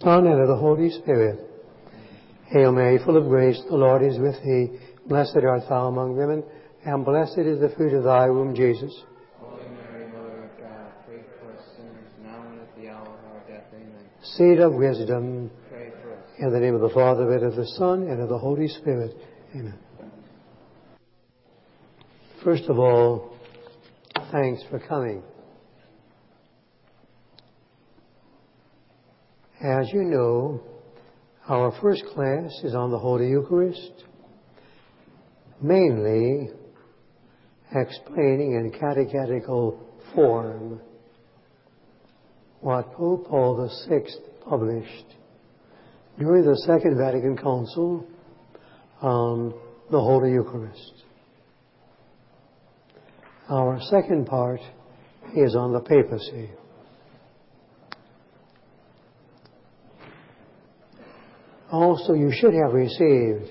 Son, and of the Holy Spirit. Hail Mary, full of grace, the Lord is with thee. Blessed art thou among women, and blessed is the fruit of thy womb, Jesus. Holy Mary, Mother of God, pray for us sinners, now and at the hour of our death. Amen. Seed of wisdom, Pray for us. in the name of the Father, and of the Son, and of the Holy Spirit. Amen. First of all, thanks for coming. As you know, our first class is on the Holy Eucharist, mainly explaining in catechetical form what Pope Paul VI published during the Second Vatican Council on the Holy Eucharist. Our second part is on the papacy. Also, you should have received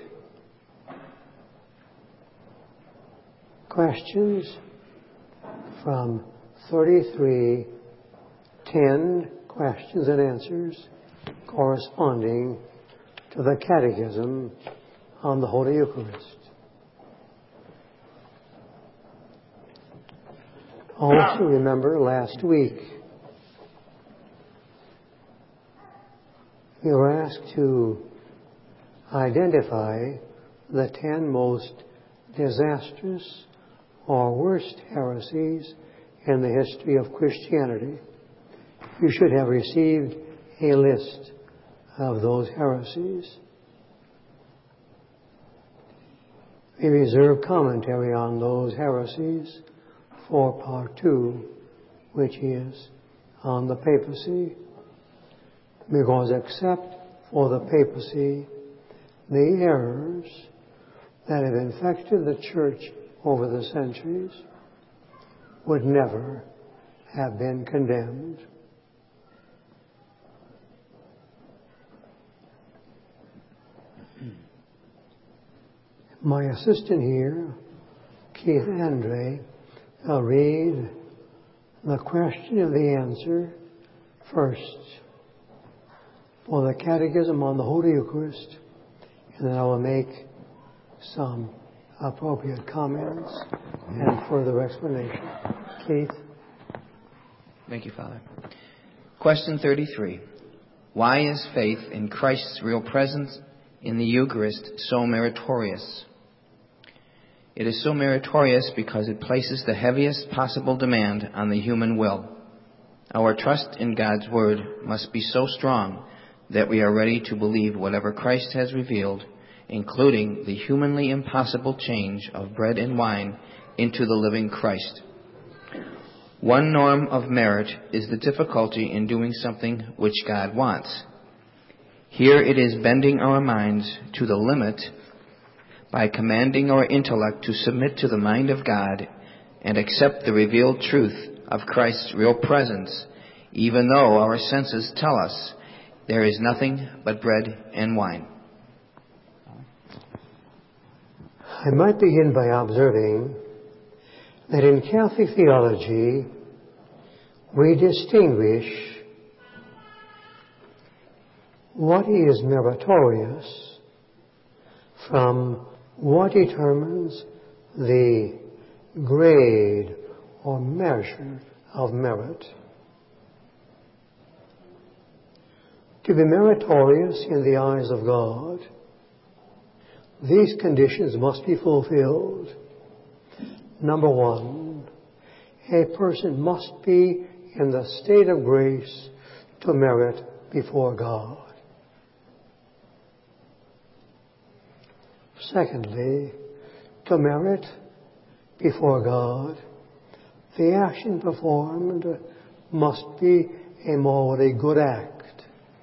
questions from 33 10 questions and answers corresponding to the Catechism on the Holy Eucharist. Also, remember last week we were asked to identify the 10 most disastrous or worst heresies in the history of Christianity. You should have received a list of those heresies. We reserve commentary on those heresies for part 2, which is on the papacy, because except for the papacy, the errors that have infected the Church over the centuries would never have been condemned. My assistant here, Keith Andre, will read the question and the answer first for the Catechism on the Holy Eucharist, and then I will make some appropriate comments and further explanation. Keith? Thank you, Father. Question 33. Why is faith in Christ's real presence in the Eucharist so meritorious? It is so meritorious because it places the heaviest possible demand on the human will. Our trust in God's Word must be so strong that we are ready to believe whatever Christ has revealed, including the humanly impossible change of bread and wine into the living Christ. One norm of merit is the difficulty in doing something which God wants. Here it is bending our minds to the limit by commanding our intellect to submit to the mind of God and accept the revealed truth of Christ's real presence, even though our senses tell us there is nothing but bread and wine. I might begin by observing that in Catholic theology we distinguish what is meritorious from what determines the grade or measure of merit. To be meritorious in the eyes of God, these conditions must be fulfilled. Number one, a person must be in the state of grace to merit before God. Secondly, to merit before God, the action performed must be a morally good act.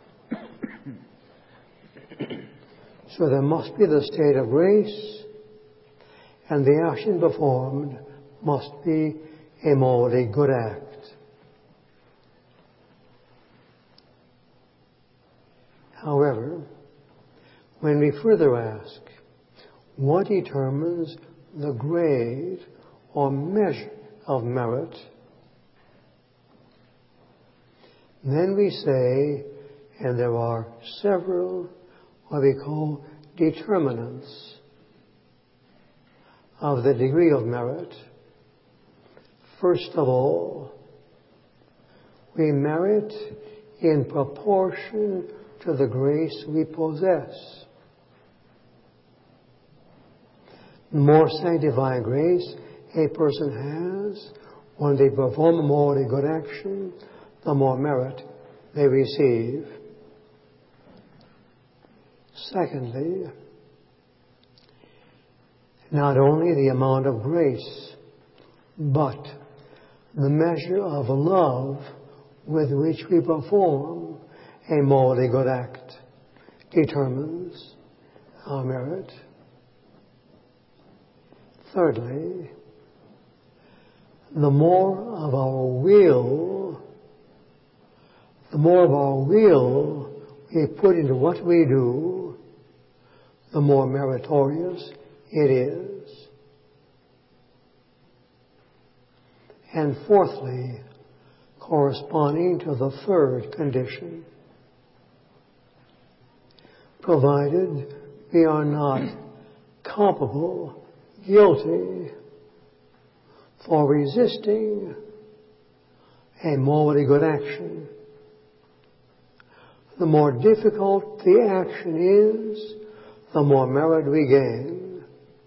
So there must be the state of grace, and the action performed must be a morally good act. However, when we further ask, what determines the grade or measure of merit? Then we say And there are several what we call determinants of the degree of merit. First of all, we merit in proportion to the grace we possess. The more sanctifying grace a person has when they perform a morally good action, the more merit they receive. Secondly, not only the amount of grace, but the measure of love with which we perform a morally good act determines our merit. Thirdly, the more of our will we put into what we do, the more meritorious it is. And fourthly, corresponding to the third condition, provided we are not culpable, guilty for resisting a morally good action. The more difficult the action is, the more merit we gain.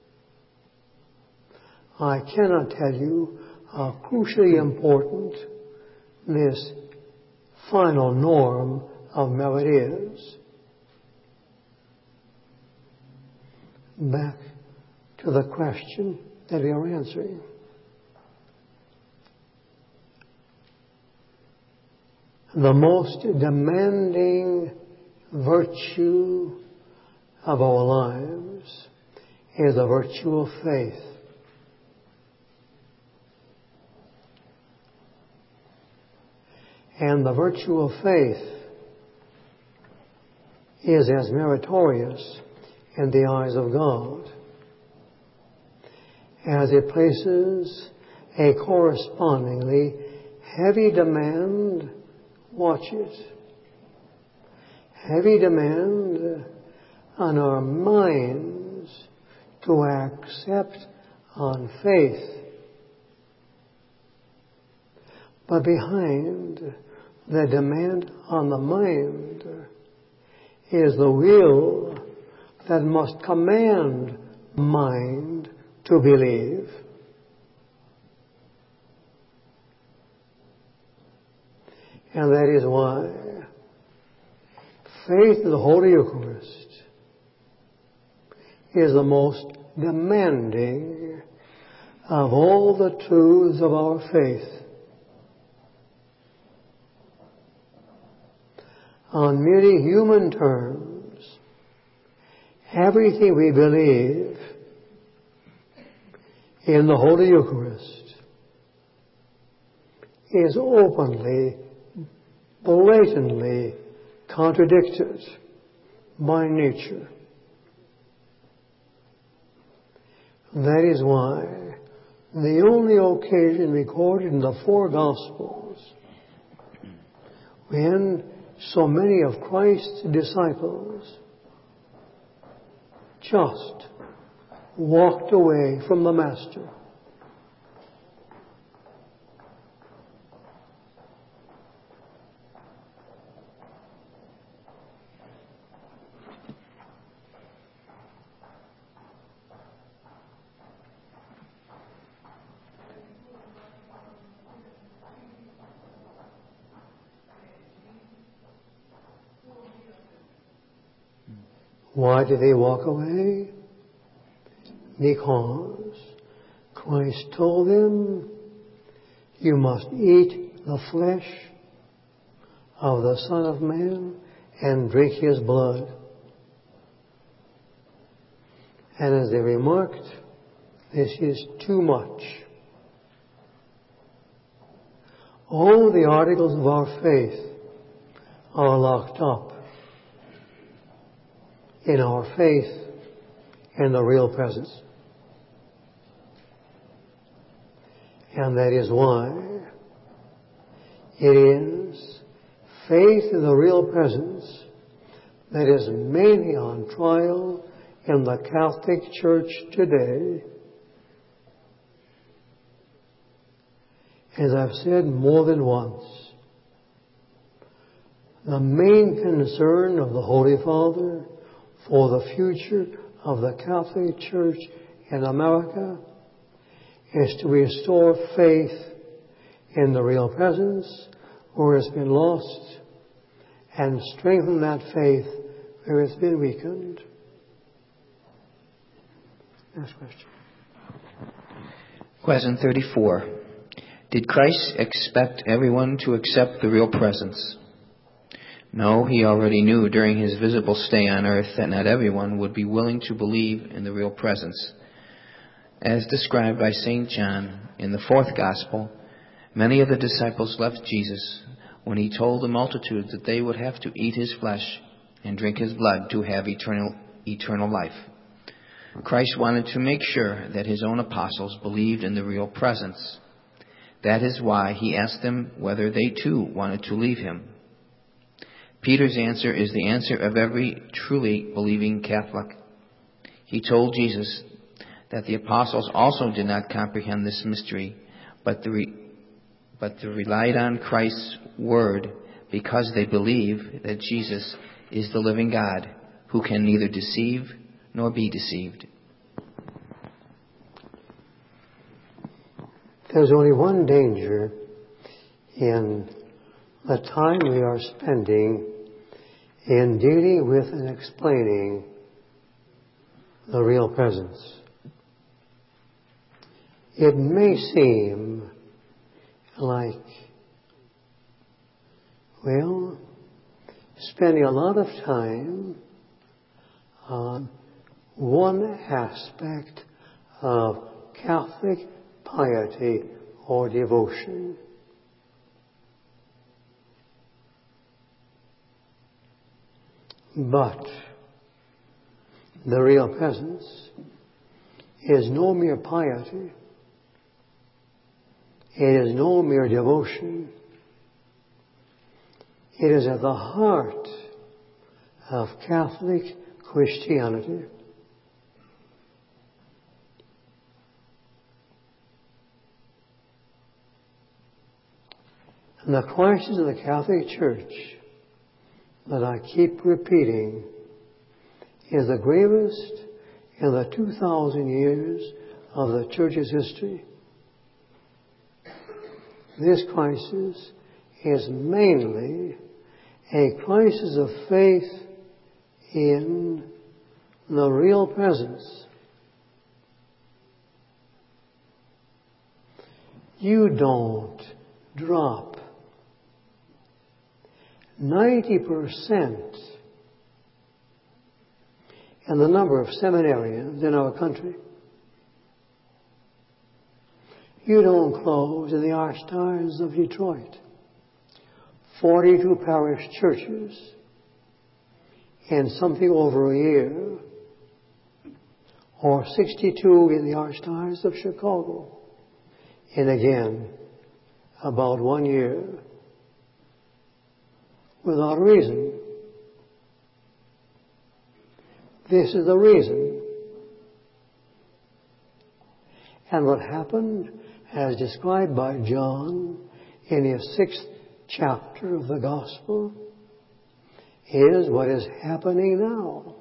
I cannot tell you how crucially important this final norm of merit is. Back to the question that we are answering. The most demanding virtue of our lives is the virtue of faith. And the virtue of faith is as meritorious in the eyes of God as it places a correspondingly heavy demand, watch it, heavy demand on our minds to accept on faith. But behind the demand on the mind is the will that must command mind to believe. And that is why faith in the Holy Eucharist is the most demanding of all the truths of our faith. On merely human terms, everything we believe in the Holy Eucharist is openly, blatantly contradicted by nature. That is why the only occasion recorded in the four Gospels when so many of Christ's disciples just walked away from the Master. Why did they walk away? Because Christ told them, you must eat the flesh of the Son of Man and drink His blood. And as they remarked, this is too much. All the articles of our faith are locked up in our faith in the real presence. And that is why it is faith in the real presence that is mainly on trial in the Catholic Church today, as I've said more than once, the main concern of the Holy Father for the future of the Catholic Church in America is to restore faith in the real presence where it's been lost and strengthen that faith where it's been weakened. Next question. Question 34. Did Christ expect everyone to accept the real presence? No, he already knew during his visible stay on earth that not everyone would be willing to believe in the real presence. As described by St. John in the 4th Gospel, many of the disciples left Jesus when he told the multitude that they would have to eat his flesh and drink his blood to have eternal life. Christ wanted to make sure that his own apostles believed in the real presence. That is why he asked them whether they too wanted to leave him. Peter's answer is the answer of every truly believing Catholic. He told Jesus that the apostles also did not comprehend this mystery, but they relied on Christ's word because they believe that Jesus is the living God who can neither deceive nor be deceived. There's only one danger in the time we are spending in dealing with and explaining the real presence. It may seem like, well, spending a lot of time on one aspect of Catholic piety or devotion. But the real presence is no mere piety. It is no mere devotion. It is at the heart of Catholic Christianity. And the crisis of the Catholic Church that I keep repeating is the gravest in the 2,000 years of the Church's history. This crisis is mainly a crisis of faith in the real presence. You don't drop 90% in the number of seminarians in our country. You don't close in the Archdiocese of Detroit 42 parish churches in something over a year, or 62 in the Archdiocese of Chicago in again about 1 year, without reason. This is the reason. And what happened, as described by John in his 6th chapter of the Gospel, is what is happening now.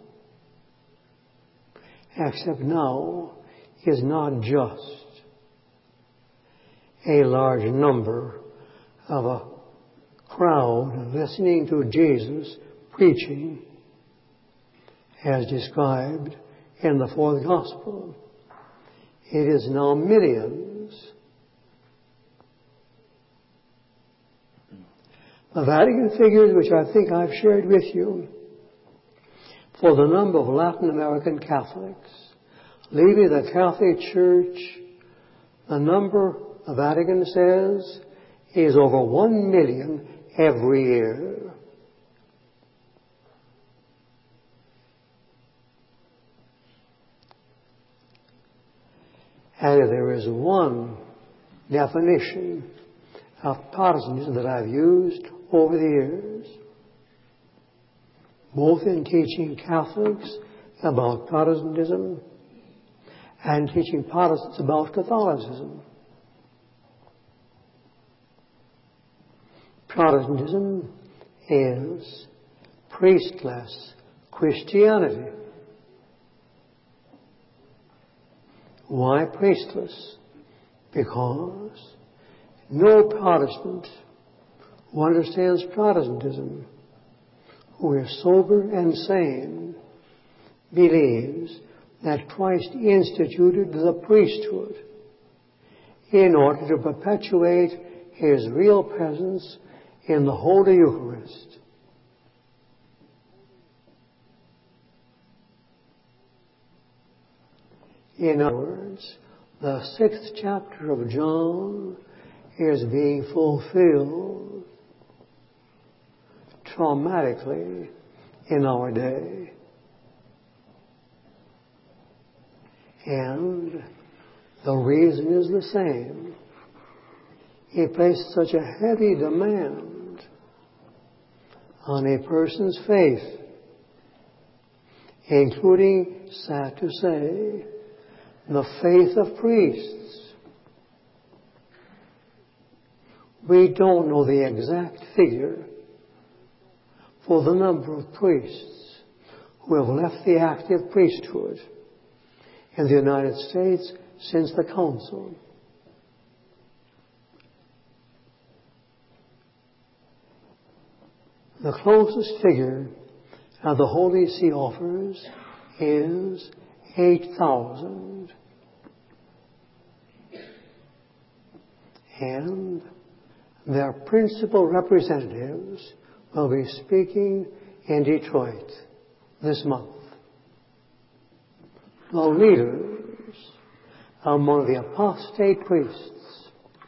Except now is not just a large number of a crowd listening to Jesus preaching as described in the 4th Gospel. It is now millions. The Vatican figures, which I think I've shared with you, for the number of Latin American Catholics leaving the Catholic Church, the number the Vatican says is over 1 million every year. And if there is one definition of Protestantism that I've used over the years, both in teaching Catholics about Protestantism and teaching Protestants about Catholicism. Protestantism is priestless Christianity. Why priestless? Because no Protestant who understands Protestantism, who is sober and sane, believes that Christ instituted the priesthood in order to perpetuate His real presence in the Holy Eucharist. In other words, the 6th chapter of John is being fulfilled traumatically in our day. And the reason is the same. He placed such a heavy demand on a person's faith, including, sad to say, the faith of priests. We don't know the exact figure for the number of priests who have left the active priesthood in the United States since the Council. The closest figure that the Holy See offers is 8,000. And their principal representatives will be speaking in Detroit this month. The leaders among the apostate priests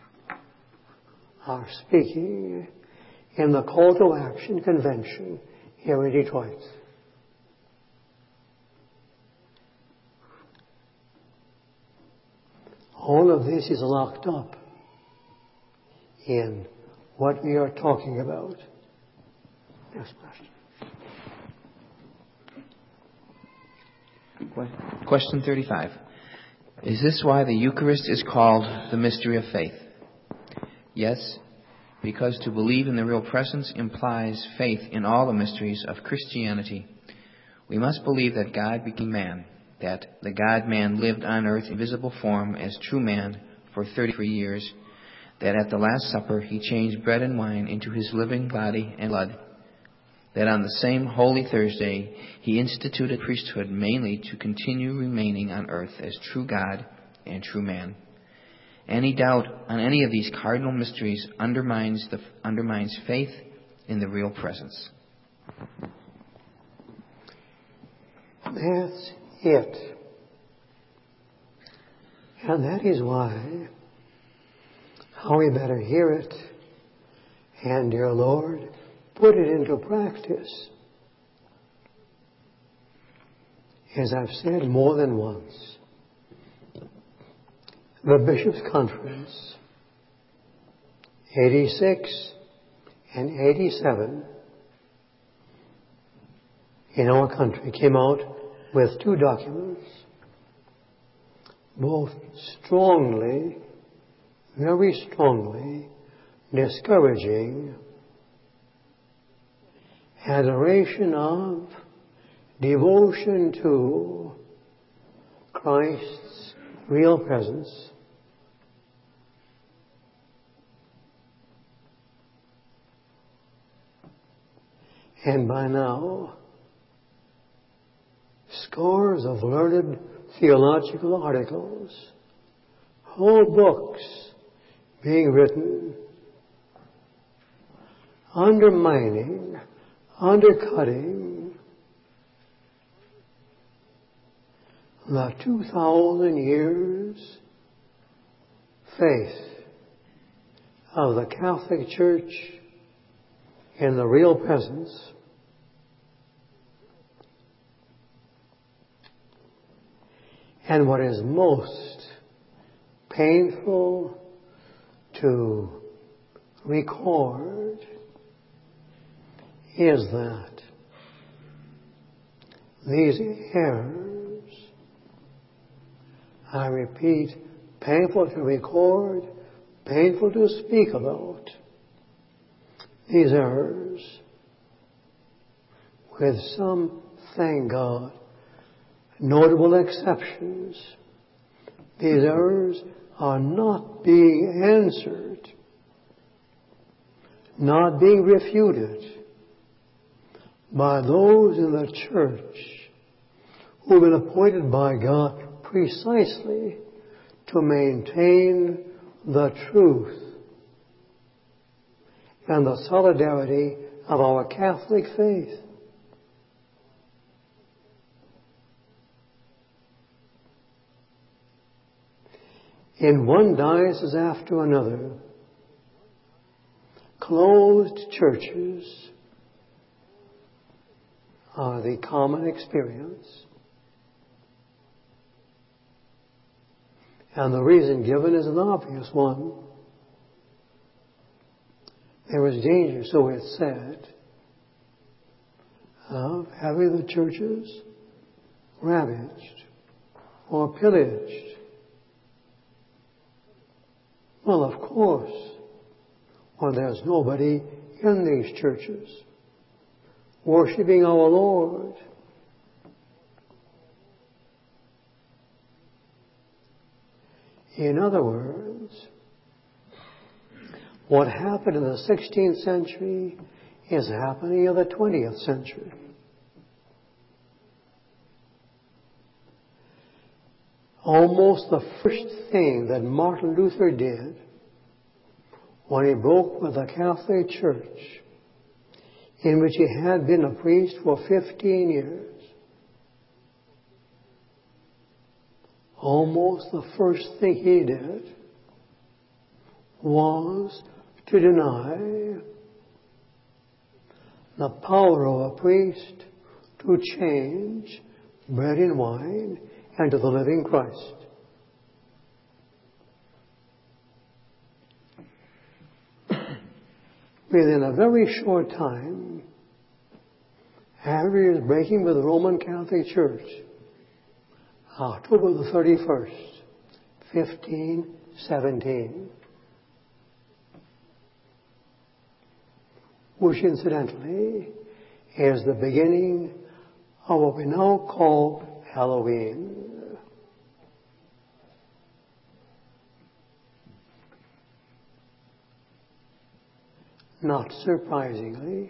are speaking in the Call to Action Convention here in Detroit. All of this is locked up in what we are talking about. Next question. Question 35. Is this why the Eucharist is called the mystery of faith? Yes, because to believe in the real presence implies faith in all the mysteries of Christianity. We must believe that God became man, that the God-man lived on earth in visible form as true man for 33 years, that at the Last Supper He changed bread and wine into His living body and blood, that on the same Holy Thursday He instituted priesthood mainly to continue remaining on earth as true God and true man. Any doubt on any of these cardinal mysteries undermines faith in the real presence. That's it. And that is why how we better hear it and, dear Lord, put it into practice. As I've said more than once, the Bishops' Conference, 86 and 87, in our country came out with 2 documents, both strongly, very strongly discouraging adoration of, devotion to Christ's real presence, and by now scores of learned theological articles, whole books being written, undermining, undercutting the 2,000 years faith of the Catholic Church in the real presence. And what is most painful to record is that these errors, I repeat, painful to record, painful to speak about, these errors, with some, thank God, notable exceptions, these errors are not being answered, not being refuted by those in the church who've been appointed by God precisely to maintain the truth and the solidarity of our Catholic faith. In one diocese after another, closed churches are the common experience. And the reason given is an obvious one. There was danger, so it's said, of having the churches ravaged or pillaged. Well, of course, when there's nobody in these churches worshiping our Lord, in other words, what happened in the 16th century is happening in the 20th century. Almost the first thing that Martin Luther did when he broke with the Catholic Church, in which he had been a priest for 15 years, almost the first thing he did was to deny the power of a priest to change bread and wine into the living Christ. Within a very short time, after he was breaking with the Roman Catholic Church, October the 31st, 1517, which incidentally is the beginning of what we now call Halloween. Not surprisingly,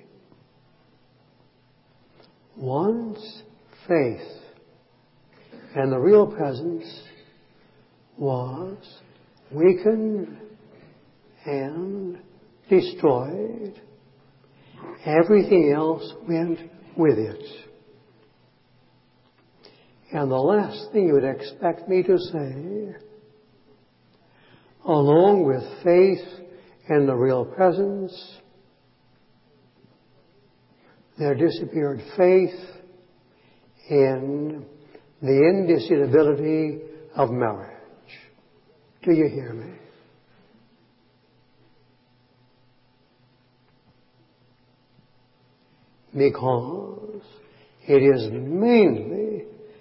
once faith and the real presence was weakened and destroyed, everything else went with it. And the last thing you would expect me to say, along with faith and the real presence, there disappeared faith in the indissolubility of marriage. Do you hear me? Because it is mainly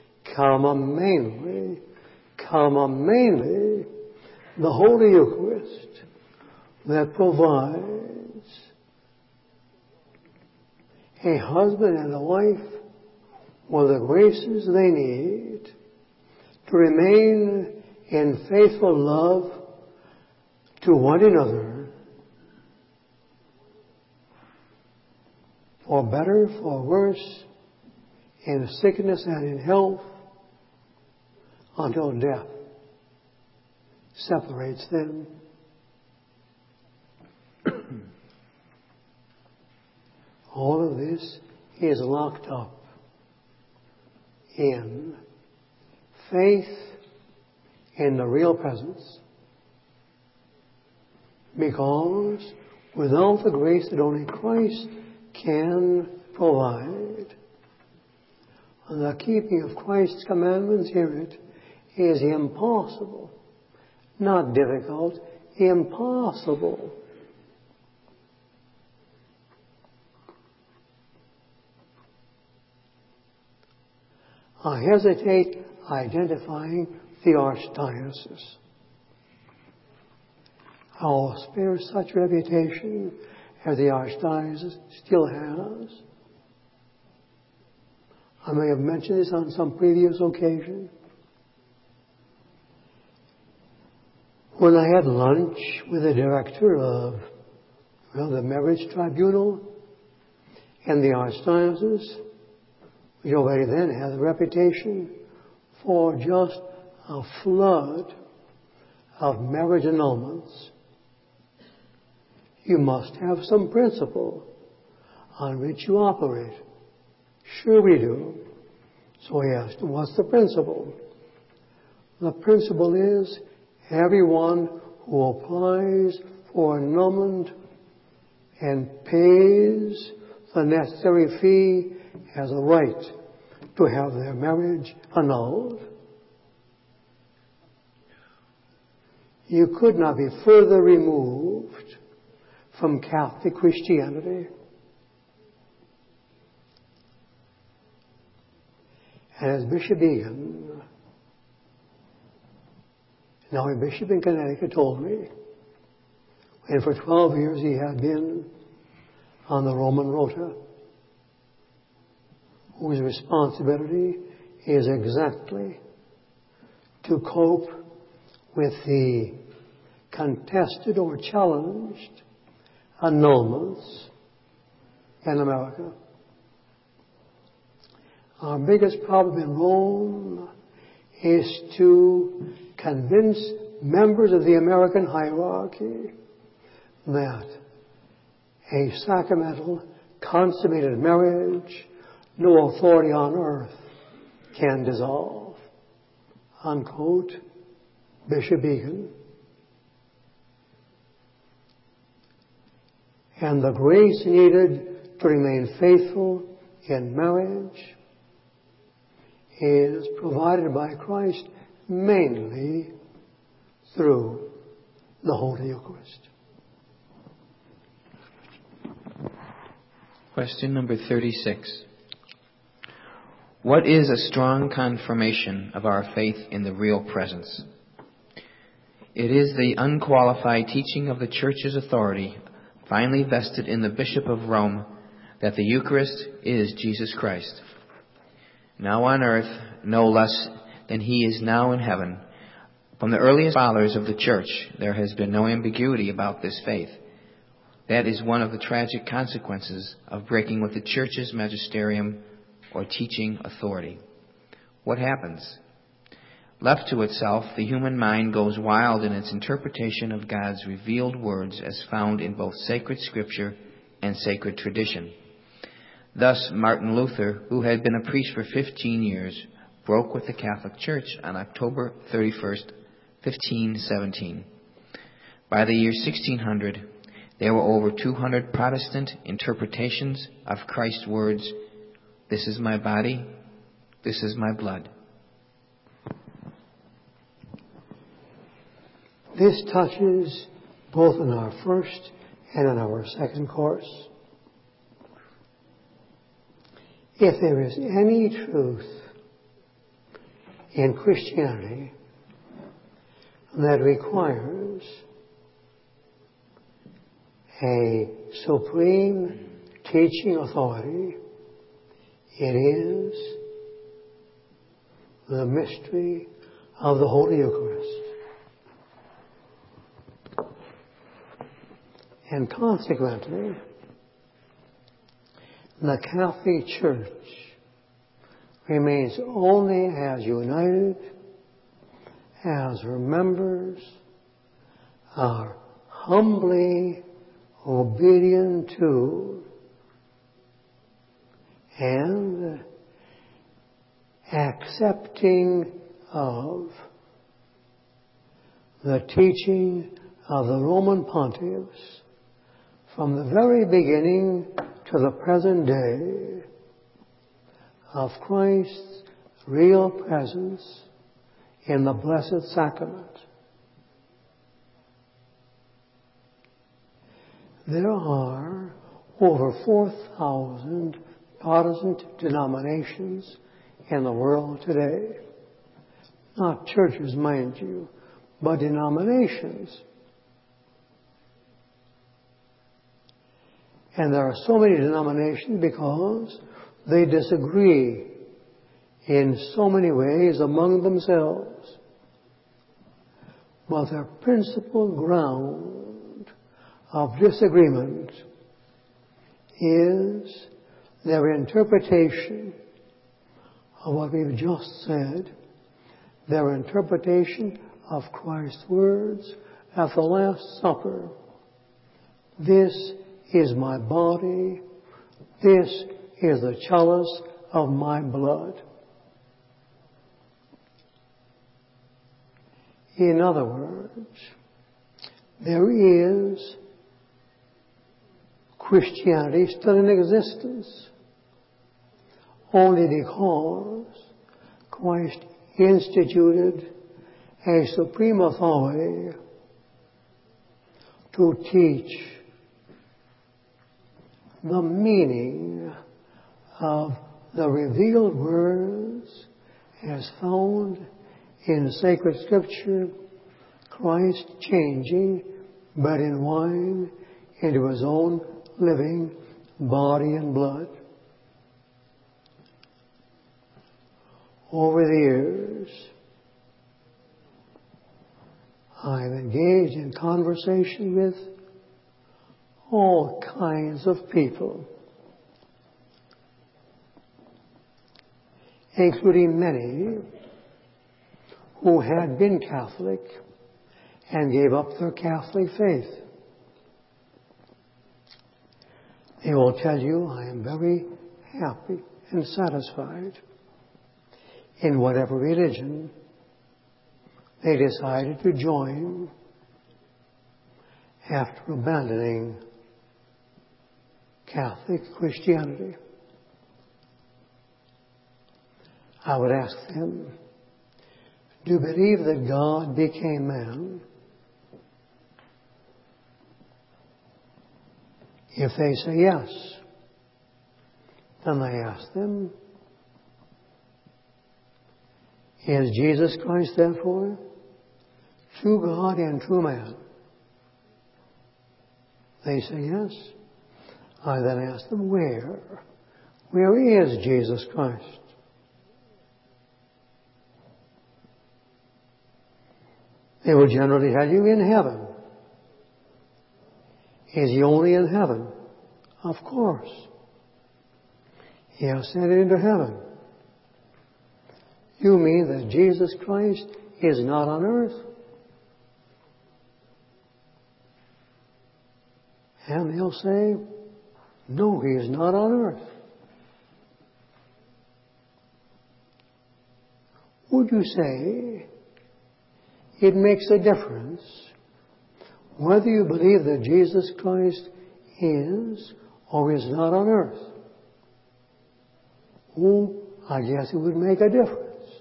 the Holy Eucharist that provides a husband and a wife with the graces they need to remain in faithful love to one another, for better, for worse, in sickness and in health, until death separates them. All of this is locked up in faith in the real presence. Because without the grace that only Christ can provide, the keeping of Christ's commandments, hear it, is impossible. Not difficult, impossible. I hesitate identifying the archdiocese. I'll spare such reputation as the archdiocese still has. I may have mentioned this on some previous occasion. When I had lunch with the director of the marriage tribunal and the archdiocese, which already then had a reputation for just a flood of marriage annulments, you must have some principle on which you operate. Sure we do. So he asked, what's the principle? The principle is everyone who applies for annulment and pays the necessary fee has a right to have their marriage annulled. You could not be further removed from Catholic Christianity. And as Bishop Egan, now a bishop in Connecticut, told me, and for 12 years he had been on the Roman Rota, whose responsibility is exactly to cope with the contested or challenged annulments in America. Our biggest problem in Rome is to convince members of the American hierarchy that a sacramental, consummated marriage, no authority on earth can dissolve. Unquote, Bishop Egan. And the grace needed to remain faithful in marriage is provided by Christ mainly through the Holy Eucharist. Question number 36. What is a strong confirmation of our faith in the real presence? It is the unqualified teaching of the Church's authority, finally vested in the Bishop of Rome, that the Eucharist is Jesus Christ. Now on earth, no less than he is now in heaven. From the earliest fathers of the Church, there has been no ambiguity about this faith. That is one of the tragic consequences of breaking with the Church's magisterium or teaching authority. What happens? Left to itself, the human mind goes wild in its interpretation of God's revealed words as found in both sacred scripture and sacred tradition. Thus, Martin Luther, who had been a priest for 15 years, broke with the Catholic Church on October 31st, 1517. By the year 1600, there were over 200 Protestant interpretations of Christ's words, "This is my body, this is my blood." This touches both in our first and in our second course. If there is any truth in Christianity that requires a supreme teaching authority, it is the mystery of the Holy Eucharist. And consequently, the Catholic Church remains only as united as her members are humbly obedient to and accepting of the teaching of the Roman pontiffs from the very beginning to the present day of Christ's real presence in the Blessed Sacrament. There are over 4,000 Protestant denominations in the world today. Not churches, mind you, but denominations. And there are so many denominations because they disagree in so many ways among themselves. But their principal ground of disagreement is their interpretation of what we've just said, their interpretation of Christ's words at the Last Supper. This is my body. This is the chalice of my blood. In other words, there is Christianity still in existence only because Christ instituted a supreme authority to teach the meaning of the revealed words as found in sacred scripture, Christ changing bread and wine into his own living body and blood. Over the years, I've engaged in conversation with all kinds of people, including many who had been Catholic and gave up their Catholic faith. They will tell you, I am very happy and satisfied in whatever religion they decided to join after abandoning Catholic Christianity. I would ask them, do you believe that God became man? If they say yes, then I ask them, is Jesus Christ therefore true God and true man? They say yes. I then ask them, where? Where is Jesus Christ? They will generally tell you, in heaven. Is he only in heaven? Of course. He ascended into heaven. You mean that Jesus Christ is not on earth? And they'll say, no, he is not on earth. Would you say it makes a difference whether you believe that Jesus Christ is or is not on earth? Oh, I guess it would make a difference.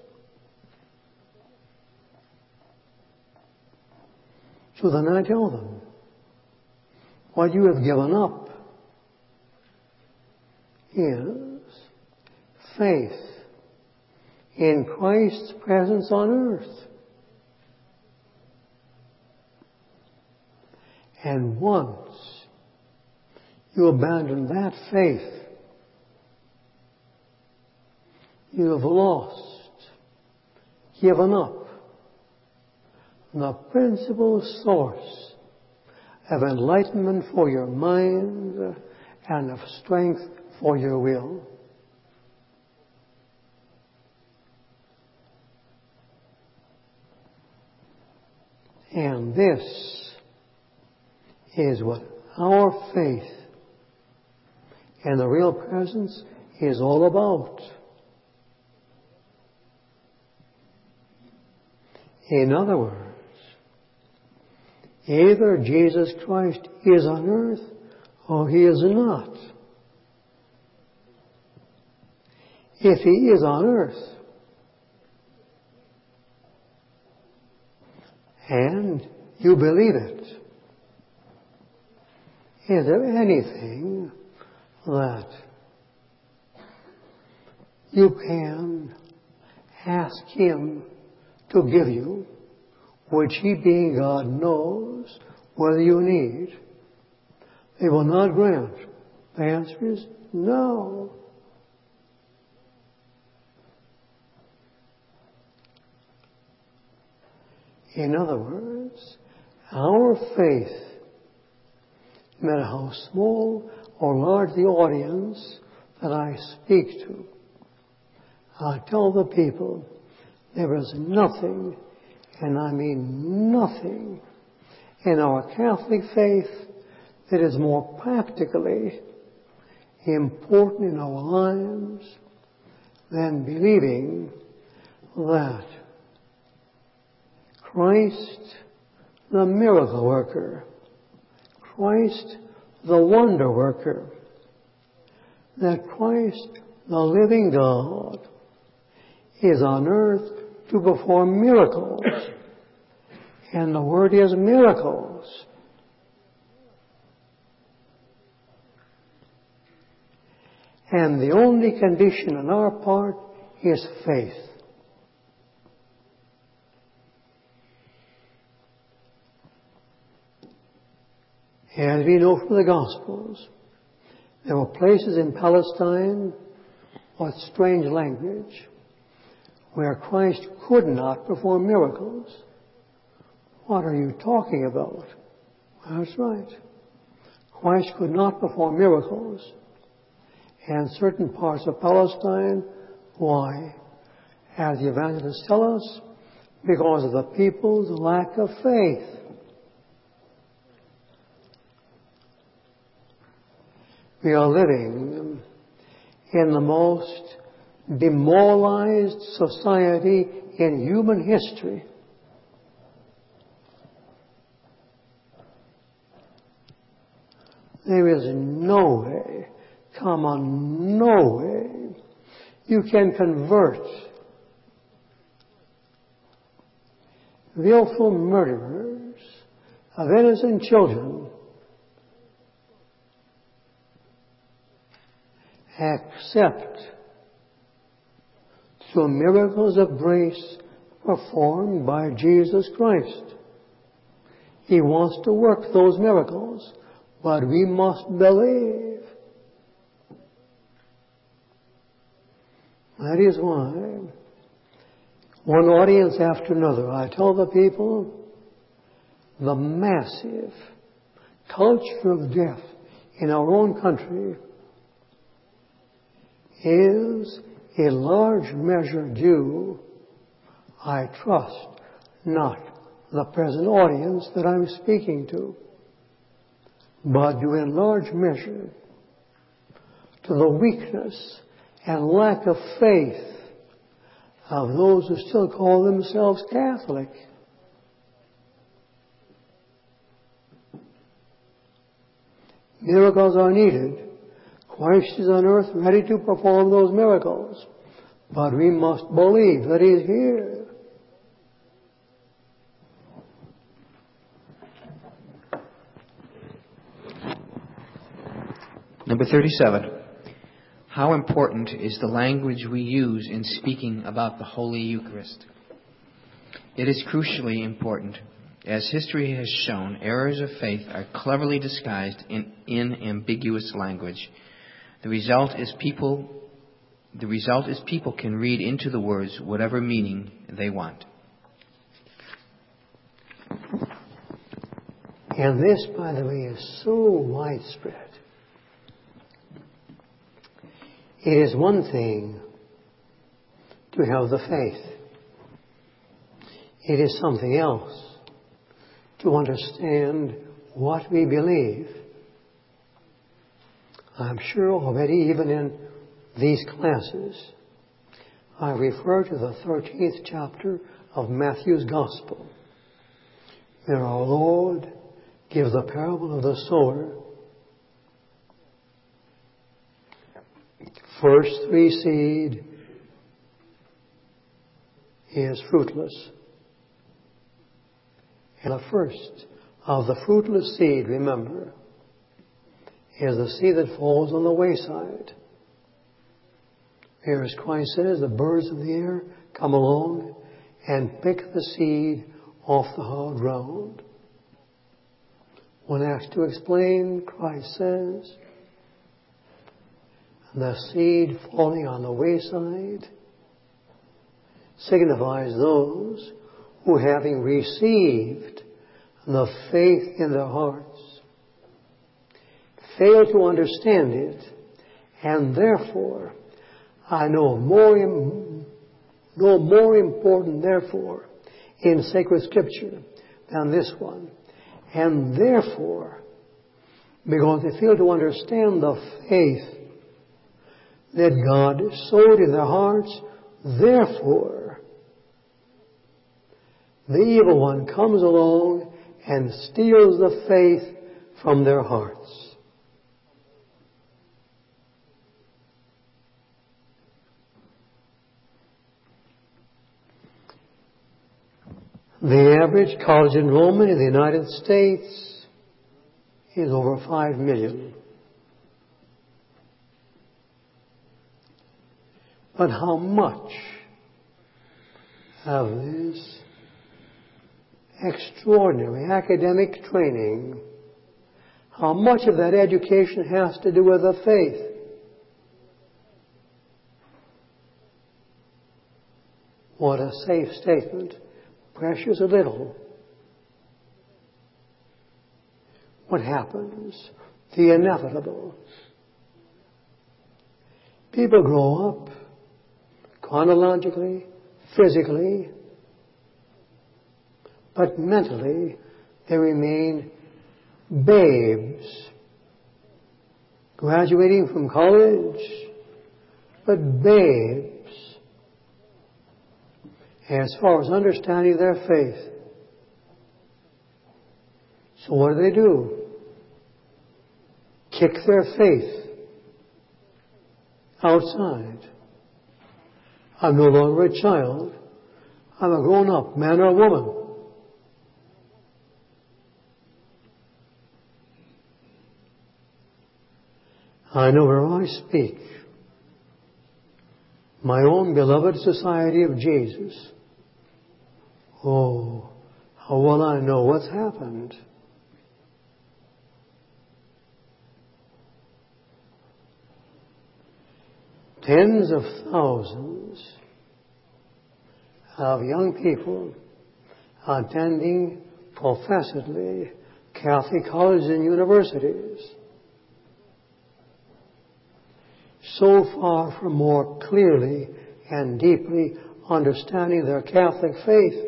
So then I tell them, what you have given up is faith in Christ's presence on earth. And once you abandon that faith, you have lost, given up the principal source of enlightenment for your mind and of strength for your will. And this is what our faith in the real presence is all about. In other words, either Jesus Christ is on earth or he is not. If he is on earth, and you believe it, is there anything that you can ask Him to give you, which He being God knows whether you need. He will not grant. The answer is no. In other words, our faith, no matter how small or large the audience that I speak to, I tell the people there is nothing, and I mean nothing, in our Catholic faith that is more practically important in our lives than believing that Christ, the miracle worker, Christ, the wonder worker, that Christ, the living God, is on earth to perform miracles. And the word is miracles. And the only condition on our part is faith. As we know from the Gospels, there were places in Palestine, what strange language, where Christ could not perform miracles. What are you talking about? That's right. Christ could not perform miracles. And certain parts of Palestine, why? As the evangelists tell us, because of the people's lack of faith. We are living in the most demoralized society in human history. There is no way, no way, you can convert willful murderers of innocent children except through miracles of grace performed by Jesus Christ. He wants to work those miracles, but we must believe. That is why one audience after another, I tell the people, the massive culture of death in our own country is in large measure due, I trust, not the present audience that I'm speaking to, but due in large measure to the weakness and lack of faith of those who still call themselves Catholic. Miracles are needed. Christ is on earth ready to perform those miracles. But we must believe that He is here. Number 37. How important is the language we use in speaking about the Holy Eucharist? It is crucially important. As history has shown, errors of faith are cleverly disguised in ambiguous language. The result is people can read into the words whatever meaning they want. And this, by the way, is so widespread. It is one thing to have the faith. It is something else to understand what we believe. I'm sure already, even in these classes, I refer to the 13th chapter of Matthew's Gospel, where our Lord gives the parable of the sower. First 3 seed is fruitless. And the first of the fruitless seed, remember, is the seed that falls on the wayside. Here, as Christ says, the birds of the air come along and pick the seed off the hard ground. When asked to explain, Christ says, the seed falling on the wayside signifies those who, having received the faith in their hearts, fail to understand it, and therefore no more important, therefore, in sacred Scripture than this one. And therefore, because they fail to understand the faith that God sowed in their hearts, therefore, the evil one comes along and steals the faith from their hearts. The average college enrollment in the United States is over 5 million. But how much of this extraordinary academic training, how much of that education has to do with the faith? What a safe statement. Precious a little. What happens? The inevitable. People grow up chronologically, physically, but mentally they remain babes, graduating from college, but babes as far as understanding their faith. So what do? Kick their faith outside. I'm no longer a child. I'm a grown-up man or woman. I know where I speak. My own beloved Society of Jesus. Oh, how well I know what's happened. Tens of thousands of young people attending professedly Catholic colleges and universities, so far from more clearly and deeply understanding their Catholic faith,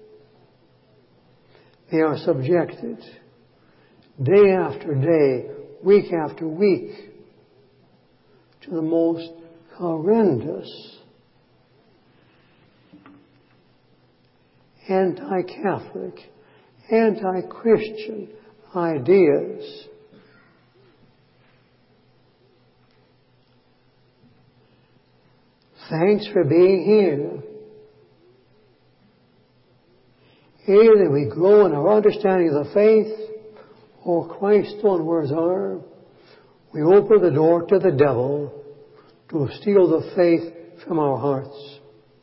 they are subjected day after day, week after week, to the most horrendous anti-Catholic, anti-Christian ideas. Thanks for being here. Either we grow in our understanding of the faith, or Christ's own words are, we open the door to the devil to steal the faith from our hearts.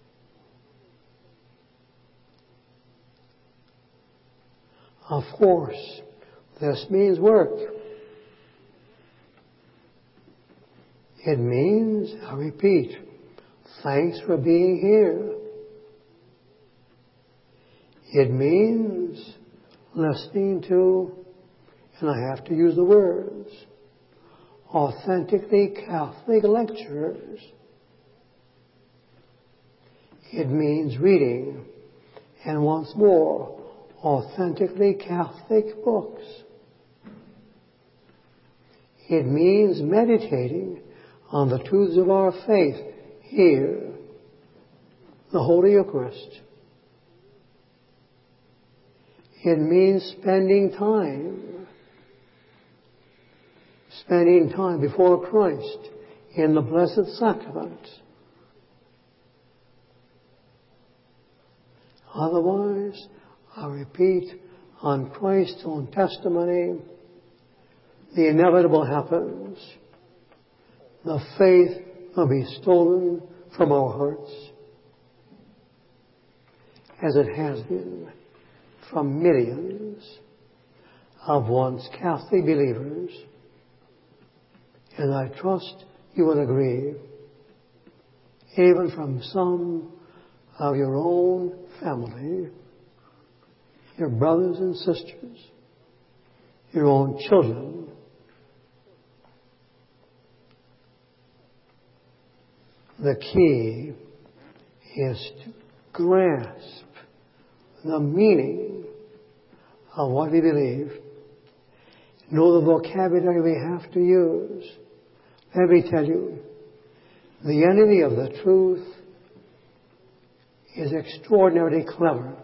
Of course, this means work. It means, I repeat, thanks for being here. It means listening to, and I have to use the words, authentically Catholic lectures. It means reading, and once more, authentically Catholic books. It means meditating on the truths of our faith here, the Holy Eucharist. It means spending time before Christ in the Blessed Sacrament. Otherwise, I repeat, on Christ's own testimony, the inevitable happens. The faith will be stolen from our hearts, as it has been from millions of once Catholic believers. And I trust you will agree, even from some of your own family, your brothers and sisters, your own children. The key is to grasp the meaning of what we believe. Know the vocabulary we have to use. Let me tell you, the enemy of the truth is extraordinarily clever.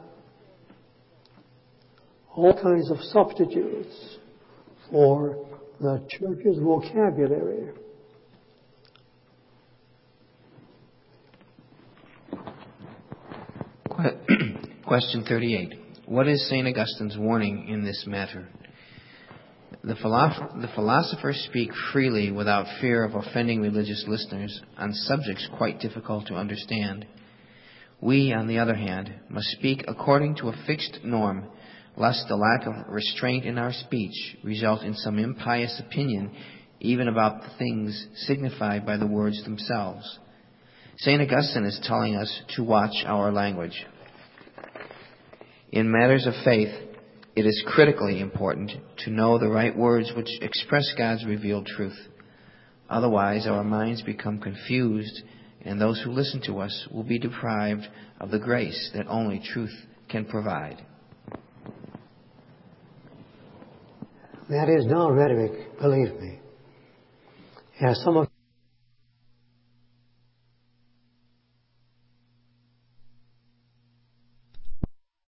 All kinds of substitutes for the church's vocabulary. Question 38. What is St. Augustine's warning in this matter? The philosophers speak freely without fear of offending religious listeners on subjects quite difficult to understand. We, on the other hand, must speak according to a fixed norm, lest the lack of restraint in our speech result in some impious opinion even about the things signified by the words themselves. St. Augustine is telling us to watch our language. In matters of faith, it is critically important to know the right words which express God's revealed truth. Otherwise, our minds become confused, and those who listen to us will be deprived of the grace that only truth can provide. That is not rhetoric, believe me. As some of